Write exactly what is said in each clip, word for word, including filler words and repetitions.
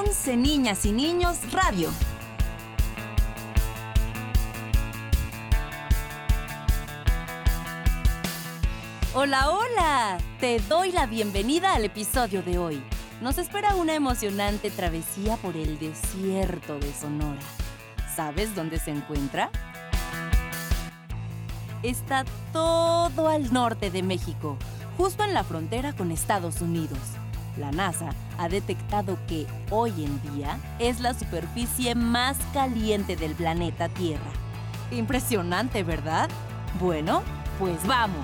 once Niñas y Niños Radio. Hola, hola. Te doy la bienvenida al episodio de hoy. Nos espera una emocionante travesía por el desierto de Sonora. ¿Sabes dónde se encuentra? Está todo al norte de México, justo en la frontera con Estados Unidos. La NASA ha detectado que hoy en día es la superficie más caliente del planeta Tierra. Impresionante, ¿verdad? Bueno, pues vamos.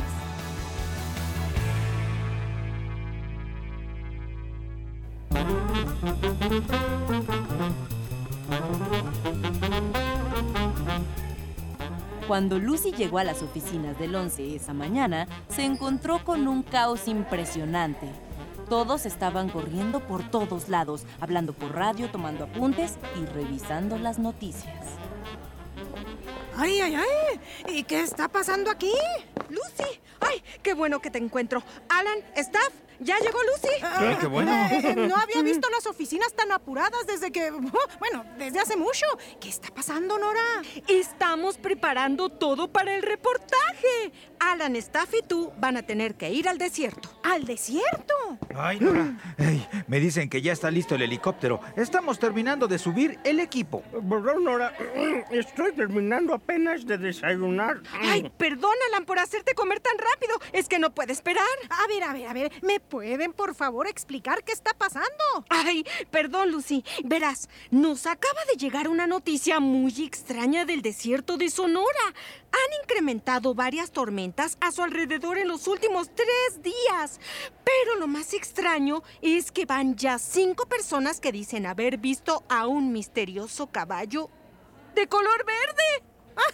Cuando Lucy llegó a las oficinas del once esa mañana, se encontró con un caos impresionante. Todos estaban corriendo por todos lados, hablando por radio, tomando apuntes y revisando las noticias. ¡Ay, ay, ay! ¿Y qué está pasando aquí? ¡Lucy! ¡Ay, qué bueno que te encuentro! Alan, staff, ¿ya llegó Lucy? Ah, ¡Qué bueno! Eh, no había visto las oficinas tan apuradas desde que... Bueno, desde hace mucho. ¿Qué está pasando, Nora? Estamos preparando todo para el reportaje. Alan, staff y tú van a tener que ir al desierto. ¿Al desierto? Ay, Nora. Ay, me dicen que ya está listo el helicóptero. Estamos terminando de subir el equipo. Perdón, Nora. Estoy terminando apenas de desayunar. Ay, perdón, Alan, por hacerte comer tan rápido. Es que no puede esperar. A ver, a ver, a ver. ¿Me pueden, por favor, explicar qué está pasando? Ay, perdón, Lucy. Verás, nos acaba de llegar una noticia muy extraña del desierto de Sonora. Han incrementado varias tormentas a su alrededor en los últimos tres días. Pero lo más extraño es que van ya cinco personas que dicen haber visto a un misterioso caballo de color verde.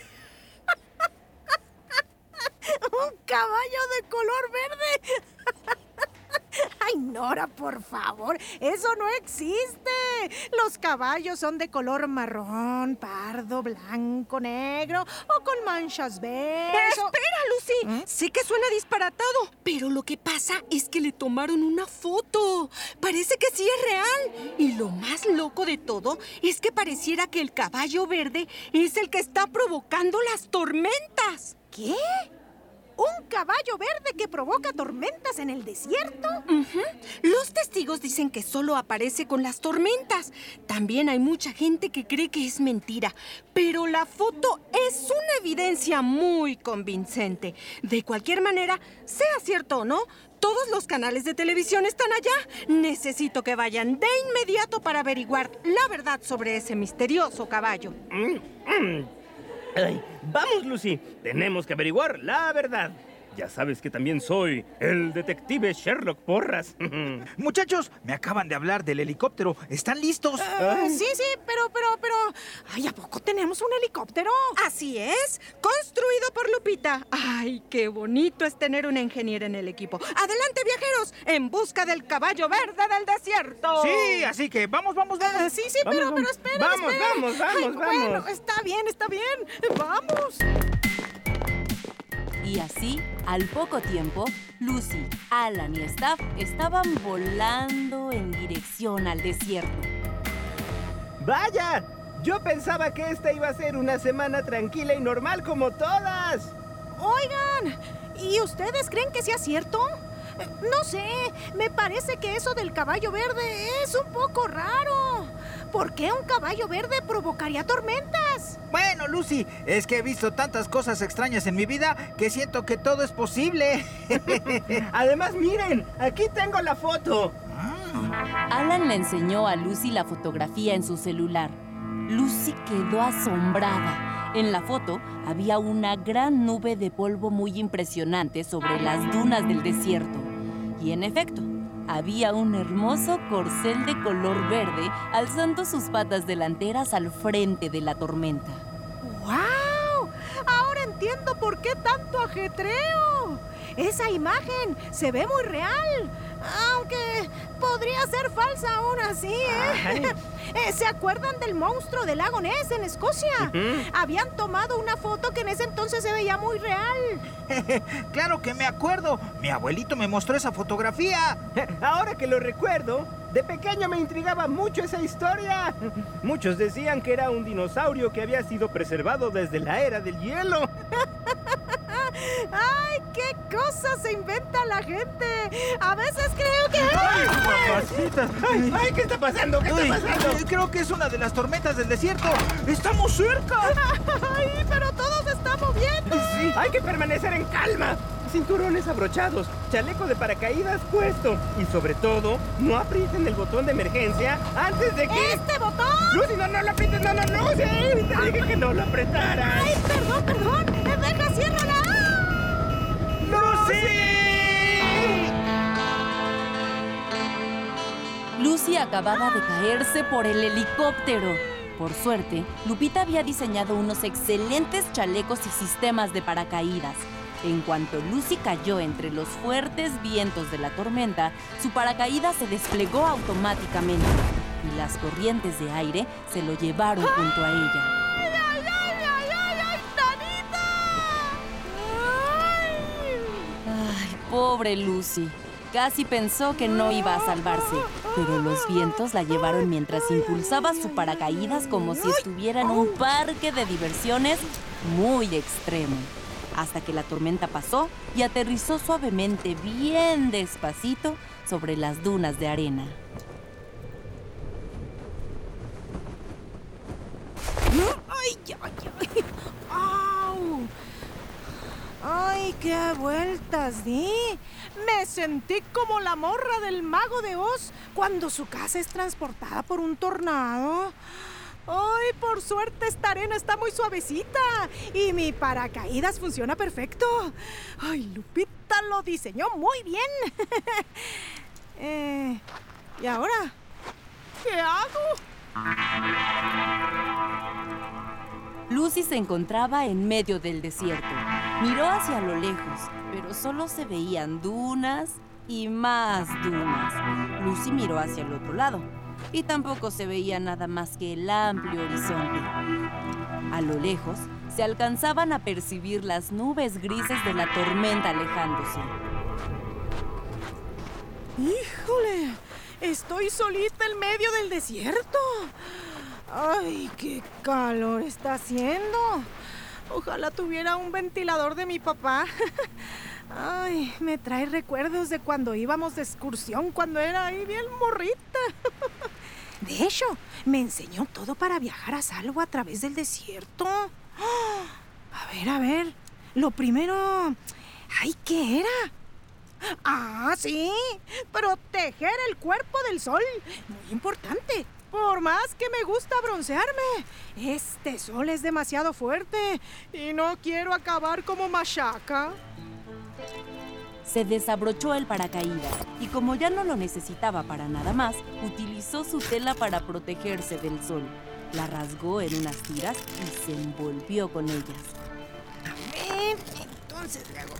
¡Un caballo de color verde! ¡Ay, Nora, por favor! ¡Eso no existe! Los caballos son de color marrón, pardo, blanco, negro o con manchas verdes. ¡Espera, Lucy! ¿Eh? Sé que suena disparatado, pero lo que pasa es que le tomaron una foto. Parece que sí es real. Y lo más loco de todo es que pareciera que el caballo verde es el que está provocando las tormentas. ¿Qué? ¿Un caballo verde que provoca tormentas en el desierto? Uh-huh. Los testigos dicen que solo aparece con las tormentas. También hay mucha gente que cree que es mentira. Pero la foto es una evidencia muy convincente. De cualquier manera, sea cierto o no, todos los canales de televisión están allá. Necesito que vayan de inmediato para averiguar la verdad sobre ese misterioso caballo. Mm, mm. Ay, vamos, Lucy. Tenemos que averiguar la verdad. Ya sabes que también soy el detective Sherlock Porras. Muchachos, me acaban de hablar del helicóptero. ¿Están listos? Uh, sí, sí, pero, pero, pero... Ay, ¿a poco tenemos un helicóptero? Así es, construido por Lupita. Ay, qué bonito es tener una ingeniera en el equipo. Adelante, viajeros, en busca del caballo verde del desierto. Sí, así que vamos, vamos, vamos. Uh, sí, sí, Vamos, pero, vamos. pero espera, Vamos, espera. vamos, vamos, Ay, vamos. Bueno, está bien, está bien. Vamos. Y así, al poco tiempo, Lucy, Alan y Staff estaban volando en dirección al desierto. ¡Vaya! Yo pensaba que esta iba a ser una semana tranquila y normal como todas. Oigan, ¿y ustedes creen que sea cierto? Eh, No sé, me parece que eso del caballo verde es un poco raro. ¿Por qué un caballo verde provocaría tormentas? Bueno, Lucy, es que he visto tantas cosas extrañas en mi vida que siento que todo es posible. Además, miren, aquí tengo la foto. Alan le enseñó a Lucy la fotografía en su celular. Lucy quedó asombrada. En la foto había una gran nube de polvo muy impresionante sobre las dunas del desierto. Y en efecto, había un hermoso corcel de color verde alzando sus patas delanteras al frente de la tormenta. ¡Guau! Ahora entiendo por qué tanto ajetreo. esa imagen se ve muy real. Aunque podría ser falsa aún así, ¿eh? eh ¿Se acuerdan del monstruo del lago Ness en Escocia? Uh-huh. Habían tomado una foto que en ese entonces se veía muy real. ¡Claro que me acuerdo! Mi abuelito me mostró esa fotografía. Ahora que lo recuerdo, de pequeño me intrigaba mucho esa historia. Muchos decían que era un dinosaurio que había sido preservado desde la era del hielo. ¡Ay, qué cosas se inventa la gente! A veces creo que... ¡Ay, mamacita! ¡Ay, ay! ¿Qué está pasando? ¿Qué Ay, está pasando? Creo que es una de las tormentas del desierto. ¡Estamos cerca! ¡Ay, pero todo se está moviendo! Sí, hay que permanecer en calma. Cinturones abrochados, chaleco de paracaídas puesto y sobre todo, no aprieten el botón de emergencia antes de que... ¿Este botón? ¡Lucy, no, no lo aprietes! ¡No, no, no! ¡Sí! ¡Te dije que no lo apretaras! ¡Ay, perdón, perdón! ¡Deja, ciérrala! ¡Lucy! Lucy acababa de caerse por el helicóptero. Por suerte, Lupita había diseñado unos excelentes chalecos y sistemas de paracaídas. En cuanto Lucy cayó entre los fuertes vientos de la tormenta, su paracaídas se desplegó automáticamente y las corrientes de aire se lo llevaron junto a ella. ¡Ay, ay, ay, ay, ay, ay, Tanita! ¡Ay! Ay, pobre Lucy. Casi pensó que no iba a salvarse, pero los vientos la llevaron mientras impulsaba su paracaídas como si estuviera en un parque de diversiones muy extremo. Hasta que la tormenta pasó y aterrizó suavemente, bien despacito, sobre las dunas de arena. ¡Ay, ay, ay! ¡Au! ¡Ay, qué vueltas di! Me sentí como la morra del Mago de Oz cuando su casa es transportada por un tornado. ¡Ay, por suerte esta arena está muy suavecita! Y mi paracaídas funciona perfecto. ¡Ay, Lupita lo diseñó muy bien! eh, ¿Y ahora? ¿Qué hago? Lucy se encontraba en medio del desierto. Miró hacia lo lejos, pero solo se veían dunas y más dunas. Lucy miró hacia el otro lado y tampoco se veía nada más que el amplio horizonte. A lo lejos se alcanzaban a percibir las nubes grises de la tormenta alejándose. ¡Híjole! Estoy solita en medio del desierto. ¡Ay, qué calor está haciendo! Ojalá tuviera un ventilador de mi papá. Ay, me trae recuerdos de cuando íbamos de excursión, cuando era ahí bien morrita. De hecho, me enseñó todo para viajar a salvo a través del desierto. A ver, a ver. Lo primero... ¡Ay, qué era! ¡Ah, sí! Proteger el cuerpo del sol. Muy importante. Por más que me gusta broncearme, este sol es demasiado fuerte y no quiero acabar como Machaca. Se desabrochó el paracaídas y como ya no lo necesitaba para nada más, utilizó su tela para protegerse del sol. La rasgó en unas tiras y se envolvió con ellas. A ver, entonces le hago...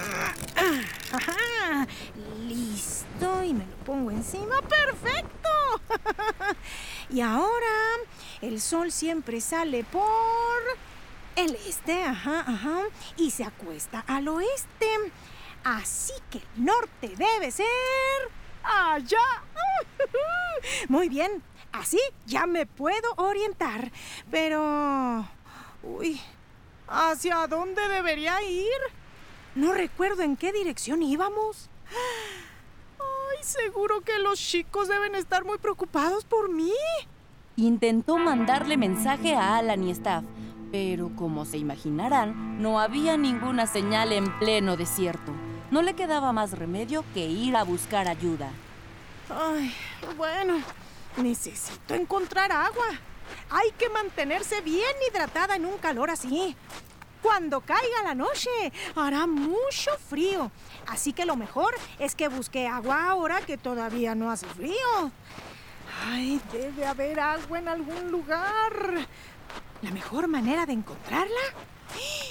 ¡Ajá! Listo, y me lo pongo encima. ¡Perfecto! Y ahora el sol siempre sale por el este, ajá, ajá, y se acuesta al oeste. Así que el norte debe ser allá. Muy bien, así ya me puedo orientar. Pero... Uy, ¿hacia dónde debería ir? No recuerdo en qué dirección íbamos. Ay, seguro que los chicos deben estar muy preocupados por mí. Intentó mandarle mensaje a Alan y Staff, pero como se imaginarán, no había ninguna señal en pleno desierto. No le quedaba más remedio que ir a buscar ayuda. Ay, bueno, necesito encontrar agua. Hay que mantenerse bien hidratada en un calor así. Cuando caiga la noche, hará mucho frío. Así que lo mejor es que busque agua ahora que todavía no hace frío. Ay, debe haber agua en algún lugar. La mejor manera de encontrarla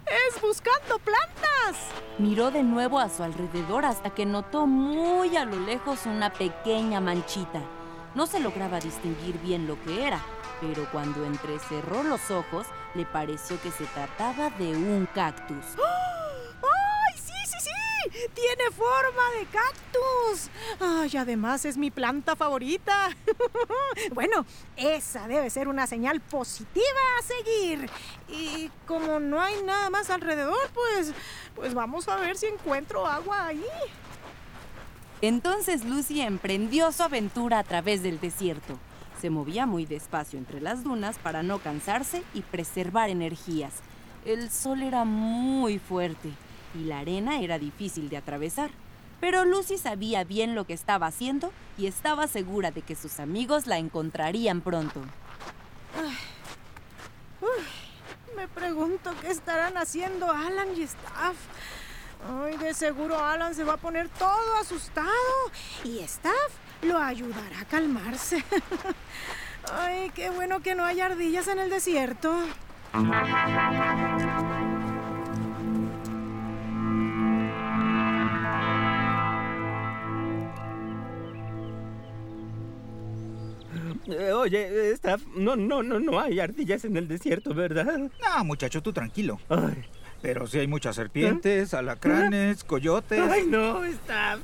¡Es buscando plantas! Miró de nuevo a su alrededor hasta que notó muy a lo lejos una pequeña manchita. No se lograba distinguir bien lo que era, pero cuando entrecerró los ojos, le pareció que se trataba de un cactus. ¡Ay, sí, sí, sí! ¡Tiene forma de cactus! ¡Ay, además es mi planta favorita! Bueno, esa debe ser una señal positiva a seguir. Y como no hay nada más alrededor, pues, pues vamos a ver si encuentro agua ahí. Entonces Lucy emprendió su aventura a través del desierto. Se movía muy despacio entre las dunas para no cansarse y preservar energías. El sol era muy fuerte y la arena era difícil de atravesar. Pero Lucy sabía bien lo que estaba haciendo y estaba segura de que sus amigos la encontrarían pronto. Uy, me pregunto qué estarán haciendo Alan y Staff. Ay, de seguro Alan se va a poner todo asustado y Staff lo ayudará a calmarse. Ay, qué bueno que no hay ardillas en el desierto. Eh, oye, Staff, no, no, no, no hay ardillas en el desierto, ¿verdad? No, muchacho, tú tranquilo. Ay. Pero sí hay muchas serpientes, alacranes, coyotes. Ay, no, Staff.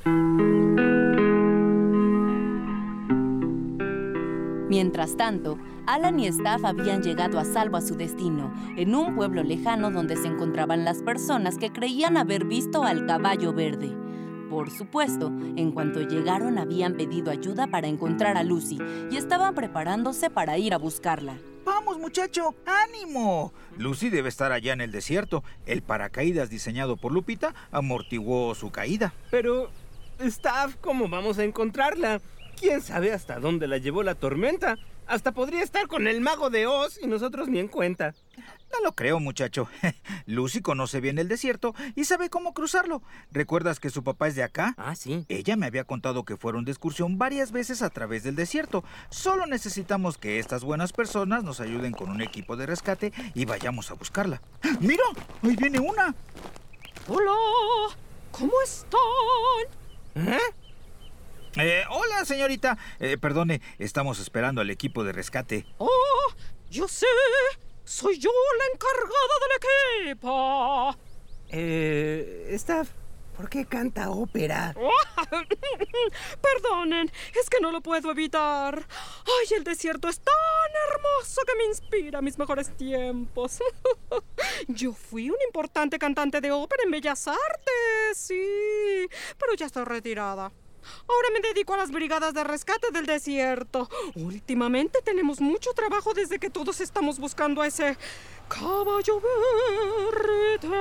Mientras tanto, Alan y Staff habían llegado a salvo a su destino, en un pueblo lejano donde se encontraban las personas que creían haber visto al caballo verde. Por supuesto, en cuanto llegaron habían pedido ayuda para encontrar a Lucy y estaban preparándose para ir a buscarla. ¡Vamos, muchacho! ¡Ánimo! Lucy debe estar allá en el desierto. El paracaídas diseñado por Lupita amortiguó su caída. Pero, Staff, ¿cómo vamos a encontrarla? ¿Quién sabe hasta dónde la llevó la tormenta? Hasta podría estar con el mago de Oz y nosotros ni en cuenta. No lo creo, muchacho. Lucy conoce bien el desierto y sabe cómo cruzarlo. ¿Recuerdas que su papá es de acá? Ah, sí. Ella me había contado que fueron de excursión varias veces a través del desierto. Solo necesitamos que estas buenas personas nos ayuden con un equipo de rescate y vayamos a buscarla. ¡Mira! ¡Ahí viene una! Hola, ¿cómo están? ¿Eh? Eh, hola, señorita. Eh, perdone, estamos esperando al equipo de rescate. Oh, yo sé. Soy yo la encargada del equipo. Eh, Staff, ¿por qué canta ópera? Perdonen, es que no lo puedo evitar. Ay, el desierto es tan hermoso que me inspira mis mejores tiempos. Yo fui un importante cantante de ópera en Bellas Artes, sí, pero ya estoy retirada. Ahora me dedico a las brigadas de rescate del desierto. Últimamente tenemos mucho trabajo desde que todos estamos buscando a ese caballo verde.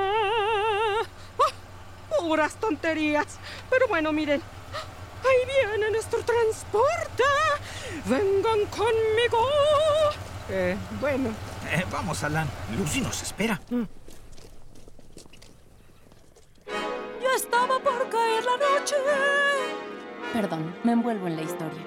¡Ah! Puras tonterías. Pero bueno, miren. Ahí viene nuestro transporte. Vengan conmigo. Eh, bueno. Eh, vamos, Alan. Lucy nos espera. Mm. Ya estaba por caer la noche. Perdón, me envuelvo en la historia.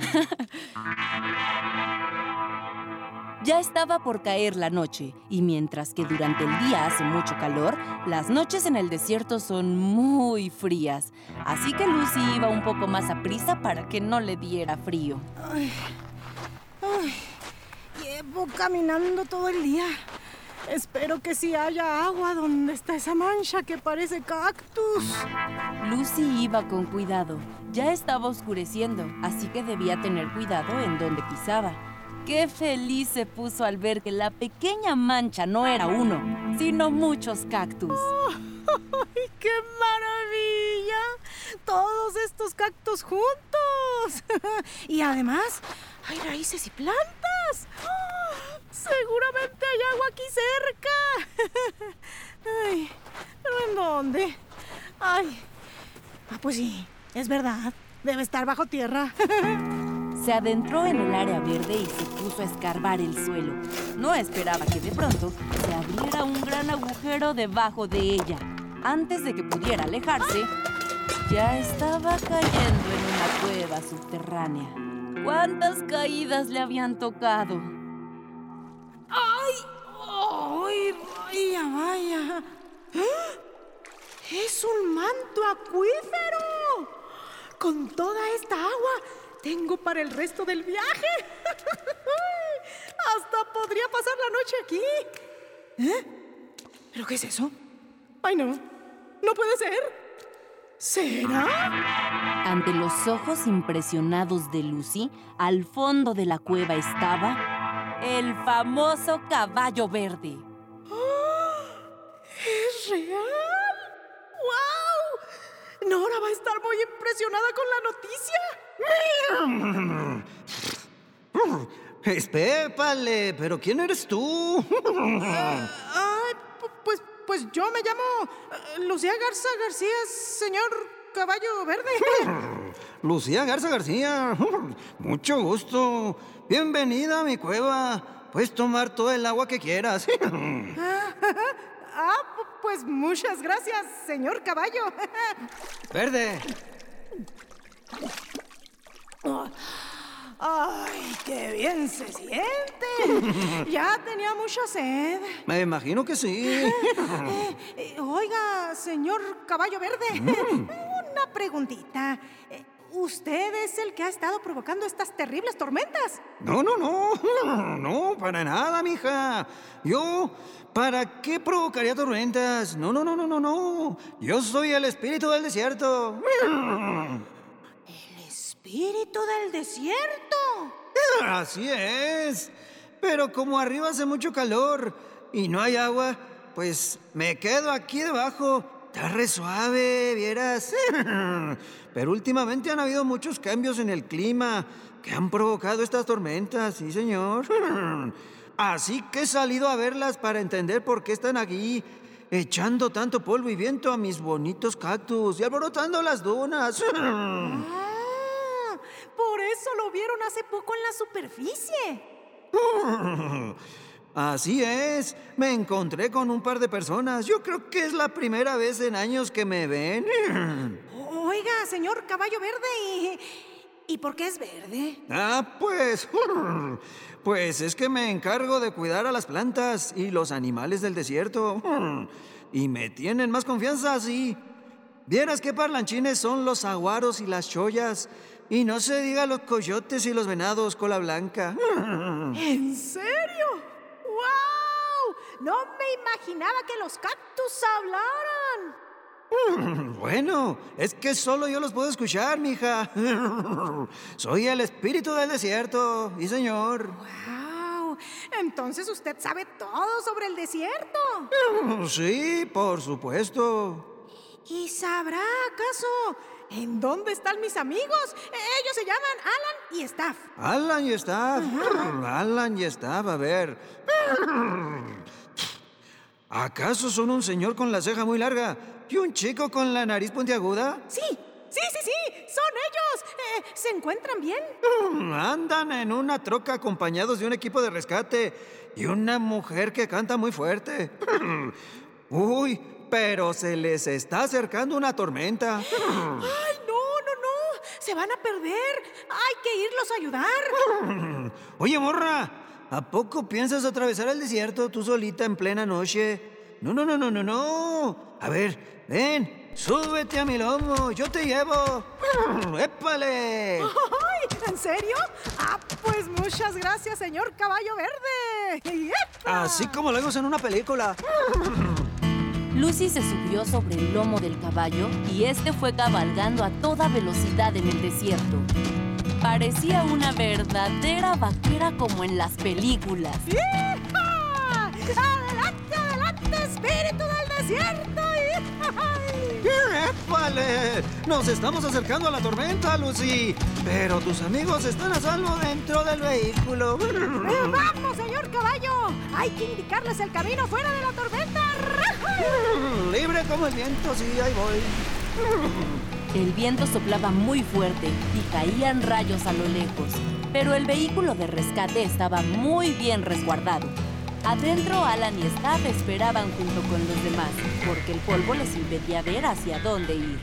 Ya estaba por caer la noche, y mientras que durante el día hace mucho calor, las noches en el desierto son muy frías. Así que Lucy iba un poco más a prisa para que no le diera frío. Ay, ay, llevo caminando todo el día. Espero que sí haya agua donde está esa mancha que parece cactus. Lucy iba con cuidado. Ya estaba oscureciendo, así que debía tener cuidado en donde pisaba. Qué feliz se puso al ver que la pequeña mancha no era uno, sino muchos cactus. Oh, ¡ay, qué maravilla! Todos estos cactus juntos. Y además, hay raíces y plantas. ¡Oh! Seguramente hay agua aquí cerca. Ay, ¿pero en dónde? Ay, ah, pues sí, es verdad. Debe estar bajo tierra. Se adentró en el área verde y se puso a escarbar el suelo. No esperaba que de pronto se abriera un gran agujero debajo de ella. Antes de que pudiera alejarse, ya estaba cayendo en una cueva subterránea. ¿Cuántas caídas le habían tocado? ¡Ay! ¡Ay, Vaya, vaya. ¡Ah! ¡Es un manto acuífero! Con toda esta agua tengo para el resto del viaje. Hasta podría pasar la noche aquí. ¿Eh? ¿Pero qué es eso? Ay, no. No puede ser. ¿Será? Ante los ojos impresionados de Lucy, al fondo de la cueva estaba el famoso caballo verde. ¿Es real? ¡Wow! Nora va a estar muy impresionada con la noticia. Espépale, ¿pero quién eres tú? Ay, pues, pues yo me llamo uh, Lucía Garza García, señor Caballo Verde. Lucía Garza García, mucho gusto. Bienvenida a mi cueva. Puedes tomar todo el agua que quieras. Ah, pues muchas gracias, señor Caballo. Verde. Ay, qué bien se siente. Ya tenía mucha sed. Me imagino que sí. Eh, eh, oiga, señor Caballo Verde, Mm. una preguntita. Eh, ¿Usted es el que ha estado provocando estas terribles tormentas? No, no, no. No, para nada, mija. Yo, ¿para qué provocaría tormentas? No, no, no, no, no, no. Yo soy el espíritu del desierto. ¿El espíritu del desierto? Así es. Pero como arriba hace mucho calor y no hay agua, pues me quedo aquí debajo. Está re suave, vieras. Pero últimamente han habido muchos cambios en el clima que han provocado estas tormentas, sí, señor. Así que he salido a verlas para entender por qué están aquí, echando tanto polvo y viento a mis bonitos cactus y alborotando las dunas. Ah, por eso lo vieron hace poco en la superficie. Así es, me encontré con un par de personas. Yo creo que es la primera vez en años que me ven. Oiga, señor Caballo Verde, ¿y, ¿y por qué es verde? Ah, pues... Pues es que me encargo de cuidar a las plantas y los animales del desierto. Y me tienen más confianza así. Vieras qué parlanchines son los aguaros y las chollas. Y no se diga los coyotes y los venados cola blanca. ¿En serio? ¡Wow! No me imaginaba que los cactus hablaran. Bueno, es que solo yo los puedo escuchar, mija. Soy el espíritu del desierto, y señor. ¡Wow! Entonces usted sabe todo sobre el desierto. Sí, por supuesto. ¿Y sabrá acaso en dónde están mis amigos? Ellos se llaman Alan y Staff. Alan y Staff. Alan y Staff, a ver. ¿Acaso son un señor con la ceja muy larga y un chico con la nariz puntiaguda? Sí, sí, sí, sí, son ellos. Eh, ¿Se encuentran bien? Andan en una troca acompañados de un equipo de rescate y una mujer que canta muy fuerte. Uy, pero se les está acercando una tormenta. ¡Ay, no, no, no! ¡Se van a perder! ¡Hay que irlos a ayudar! Oye, morra, ¿a poco piensas atravesar el desierto tú solita en plena noche? No, no, no, no, no, no. A ver, ven, súbete a mi lomo, yo te llevo. ¡Épale! ¡Ay! ¿En serio? Ah, pues muchas gracias, señor Caballo Verde. ¡Yepa! Así como lo vemos en una película. Lucy se subió sobre el lomo del caballo y este fue cabalgando a toda velocidad en el desierto. Parecía una verdadera vaquera como en las películas. ¡Yepa! ¡Adelante, adelante, espíritu del desierto! ¡Épale! Nos estamos acercando a la tormenta, Lucy. Pero tus amigos están a salvo dentro del vehículo. Eh, ¡Vamos, señor caballo! Hay que indicarles el camino fuera de la tormenta. Libre como el viento, sí, ahí voy. El viento soplaba muy fuerte y caían rayos a lo lejos, pero el vehículo de rescate estaba muy bien resguardado. Adentro, Alan y Staff esperaban junto con los demás, porque el polvo les impedía ver hacia dónde ir.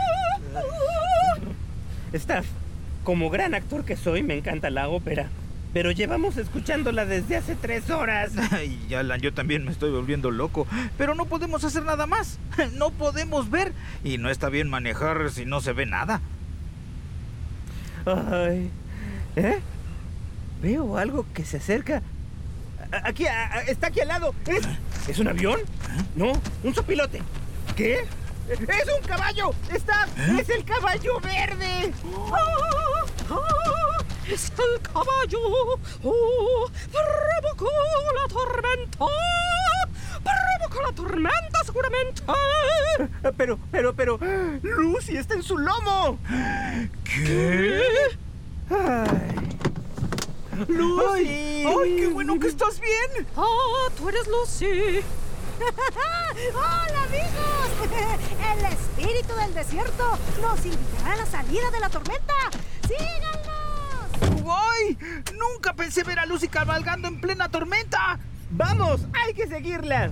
Staff, como gran actor que soy, me encanta la ópera. pero llevamos escuchándola desde hace tres horas. Ay, Alan, yo también me estoy volviendo loco. Pero no podemos hacer nada más. No podemos ver. Y no está bien manejar si no se ve nada. Ay, ¿eh? Veo algo que se acerca. A- Aquí, a- a- está aquí al lado. ¿Es, ¿es un avión? No, un sopilote. ¿Qué? ¡Es un caballo! ¡Está! ¡Es el caballo verde! ¡Ah! ¡Ah! ¡Es el caballo! ¡Oh! ¡Provocó la tormenta! ¡Provocó la tormenta, seguramente! Pero, pero, pero... ¡Lucy está en su lomo! ¿Qué? ¡Ay! ¡Lucy! ¡Ay, qué bueno que estás bien! ¡Ah, tú eres Lucy! ¡Hola, amigos! El espíritu del desierto nos invitará a la salida de la tormenta. ¡Síganos! ¡Ay! ¡Nunca pensé ver a Lucy cabalgando en plena tormenta! ¡Vamos! ¡Hay que seguirla!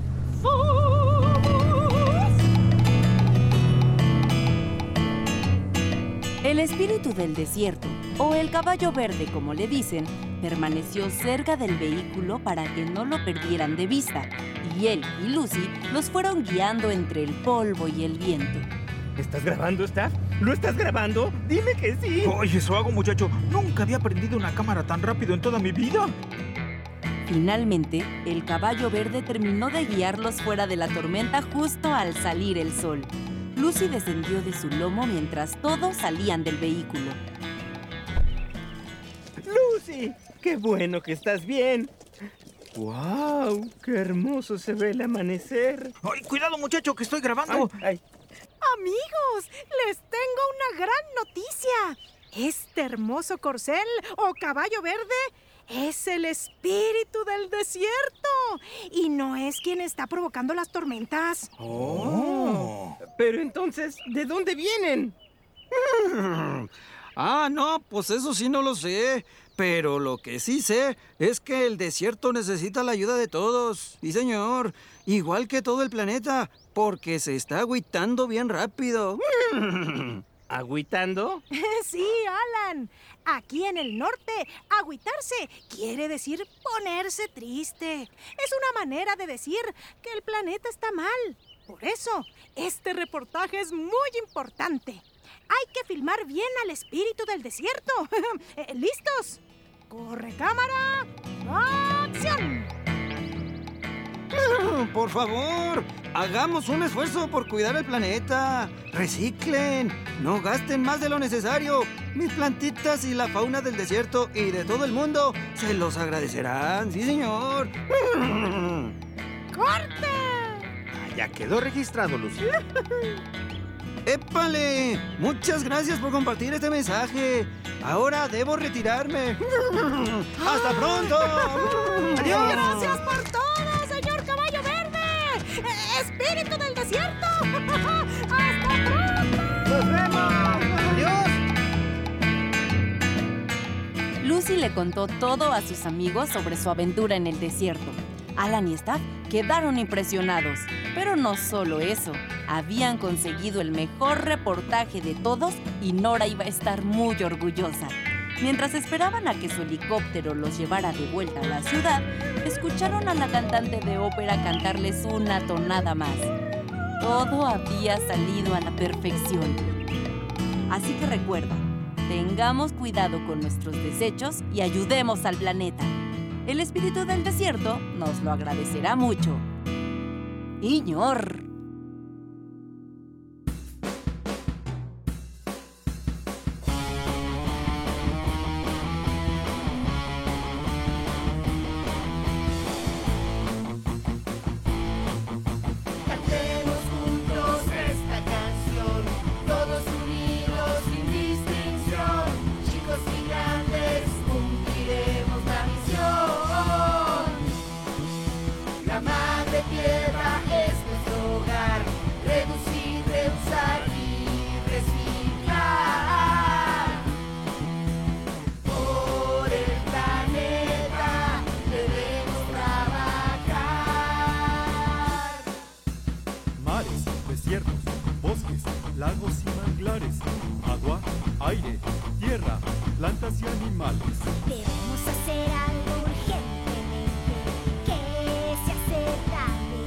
El espíritu del desierto, o el caballo verde como le dicen, permaneció cerca del vehículo para que no lo perdieran de vista, y él y Lucy los fueron guiando entre el polvo y el viento. ¿Estás grabando, Staff? ¿Lo estás grabando? ¡Dime que sí! ¡Ay, eso hago, muchacho! Nunca había prendido una cámara tan rápido en toda mi vida. Finalmente, el caballo verde terminó de guiarlos fuera de la tormenta justo al salir el sol. Lucy descendió de su lomo mientras todos salían del vehículo. ¡Lucy! ¡Qué bueno que estás bien! ¡Wow! ¡Qué hermoso se ve el amanecer! ¡Ay, cuidado, muchacho, que estoy grabando! Ay, ay. Amigos, les tengo una gran noticia. Este hermoso corcel o caballo verde es el espíritu del desierto y no es quien está provocando las tormentas. ¡Oh! Pero entonces, ¿de dónde vienen? Ah, no, pues eso sí no lo sé. Pero lo que sí sé es que el desierto necesita la ayuda de todos. Sí, señor. Igual que todo el planeta, porque se está agüitando bien rápido. ¿Agüitando? Sí, Alan. Aquí en el norte, agüitarse quiere decir ponerse triste. Es una manera de decir que el planeta está mal. Por eso, este reportaje es muy importante. Hay que filmar bien al espíritu del desierto. ¿Listos? ¡Corre cámara! ¡Acción! Por favor, hagamos un esfuerzo por cuidar el planeta. Reciclen, no gasten más de lo necesario. Mis plantitas y la fauna del desierto y de todo el mundo se los agradecerán. Sí, señor. ¡Corte! Ah, ya quedó registrado, Lucy. ¡Épale! Muchas gracias por compartir este mensaje. Ahora debo retirarme. ¡Hasta pronto! ¡Adiós! ¡Gracias por todo, señor Caballo Verde! ¡Eh, ¡Espíritu del desierto! ¡Hasta pronto! ¡Nos vemos! ¡Adiós! Lucy le contó todo a sus amigos sobre su aventura en el desierto. Alan y Staff quedaron impresionados. Pero no solo eso, habían conseguido el mejor reportaje de todos y Nora iba a estar muy orgullosa. Mientras esperaban a que su helicóptero los llevara de vuelta a la ciudad, escucharon a la cantante de ópera cantarles una tonada más. Todo había salido a la perfección. Así que recuerda, tengamos cuidado con nuestros desechos y ayudemos al planeta. El espíritu del desierto nos lo agradecerá mucho. ¡Iñor! Cantemos juntos esta canción, todos unidos sin distinción, chicos y grandes, cumpliremos la misión. La madre tierra es nuestro manglares, agua, aire, tierra, plantas y animales. Debemos hacer algo urgentemente, que se hace tarde.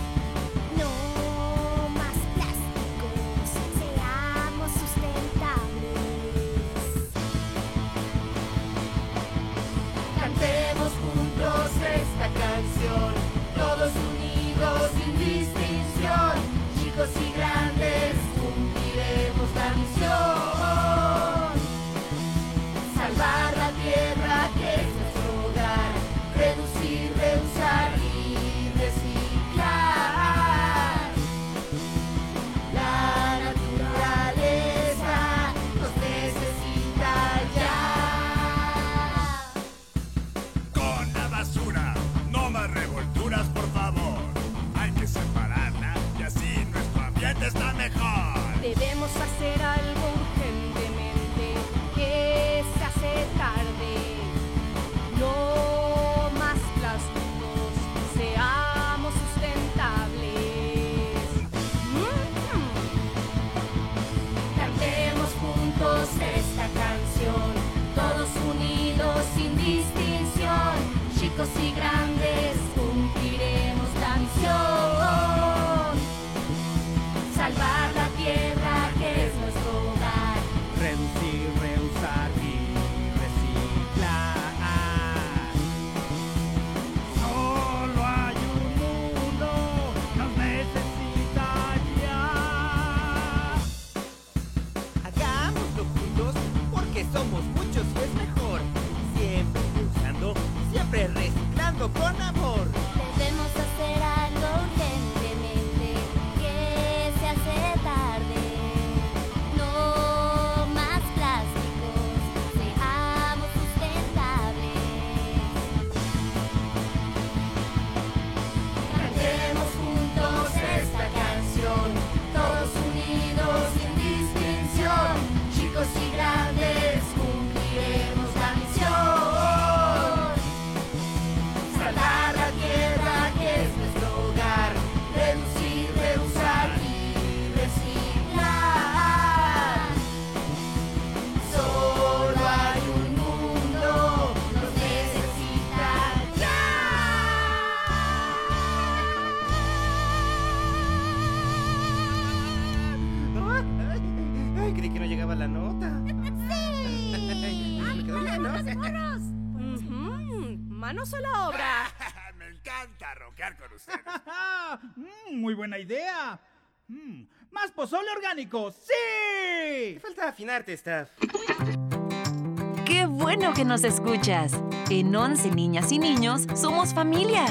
No más plásticos, seamos sustentables. Cantemos juntos esta canción, todos unidos sin distinción, chicos y grandes, cumpliremos la misión. Salvar la tierra que es nuestro hogar, reducir, reusar y reciclar. La naturaleza nos necesita ya. Con la basura, no más revolturas, por favor. Hay que separarla y así nuestro ambiente está mejor. Debemos hacer algo urgentemente, que se hace tarde. No más plásticos, seamos sustentables. Mm. Cantemos juntos esta canción, todos unidos sin distinción, chicos y grandes, cumpliremos la misión. Salvar la tierra que es nuestro hogar, Reducir, reusar y reciclar. Solo hay un mundo, nos necesita ya. Hagámoslo juntos porque somos muchos y es mejor. Siempre reusando, siempre reciclando con amor. debemos hacer algo urgentemente, que se hace tarde. No más plásticos, seamos sustentables. Cantemos juntos esta canción, todos unidos sin distinción, chicos y grandes, cumpliremos la misión. Salvar la tierra que es nuestro hogar, reducir, reusar y reciclar. Solo hay un mundo, nos necesita ya. Ay, creí que no llegaba la nota. ¡Sí! Me quedó bien, ¿no? Ujú, manos a la obra. Me encanta rockear con ustedes. Mm, muy buena idea. Mm, ¡Más pozole orgánico! ¡Sí! Te falta afinarte, Staff. ¡Qué bueno que nos escuchas! En Once Niñas y Niños somos familia.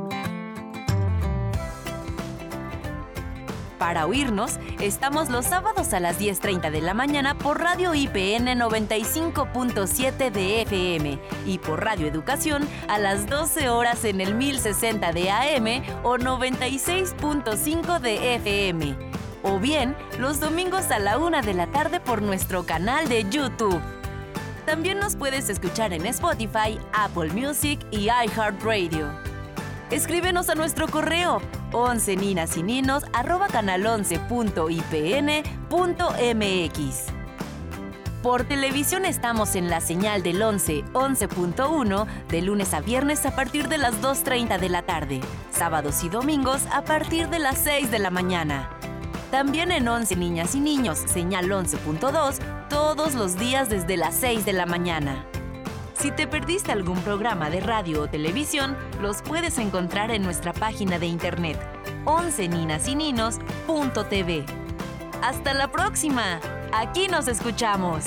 Para oírnos, estamos los sábados a las diez treinta de la mañana por Radio I P N noventa y cinco punto siete de F M y por Radio Educación a las doce horas en el mil sesenta de A M o noventa y seis punto cinco de F M. O bien, los domingos a la una de la tarde por nuestro canal de YouTube. También nos puedes escuchar en Spotify, Apple Music y iHeartRadio. Escríbenos a nuestro correo once ninas y ninos arroba canal once punto i p n punto m x. Por televisión estamos en la señal del once, once punto uno, de lunes a viernes a partir de las dos treinta de la tarde, sábados y domingos a partir de las seis de la mañana. También en Once Niñas y Niños, señal once punto dos, todos los días desde las seis de la mañana. Si te perdiste algún programa de radio o televisión, los puedes encontrar en nuestra página de internet, once ninas y ninos punto t v. ¡Hasta la próxima! ¡Aquí nos escuchamos!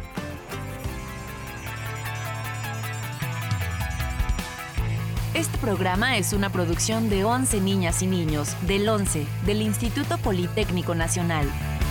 Este programa es una producción de Once Niñas y Niños, del once, del Instituto Politécnico Nacional.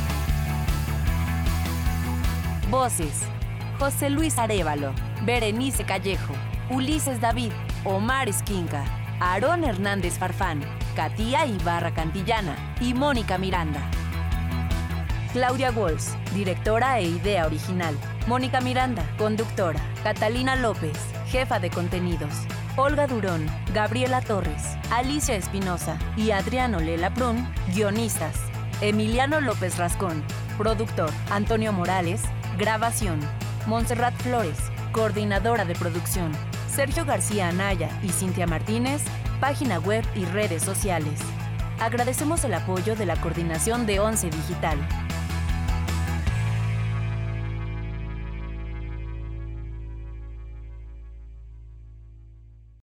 Voces: José Luis Arévalo, Berenice Callejo, Ulises David, Omar Esquinca, Aarón Hernández Farfán, Katia Ibarra Cantillana y Mónica Miranda. Claudia Walsh, directora e idea original. Mónica Miranda, conductora. Catalina López, jefa de contenidos. Olga Durón, Gabriela Torres, Alicia Espinosa y Adriano Lela Prun, guionistas. Emiliano López Rascón, Productor, Antonio Morales. Grabación, Montserrat Flores. Coordinadora de producción, Sergio García Anaya y Cintia Martínez. Página web y redes sociales. Agradecemos el apoyo de la Coordinación de Once Digital.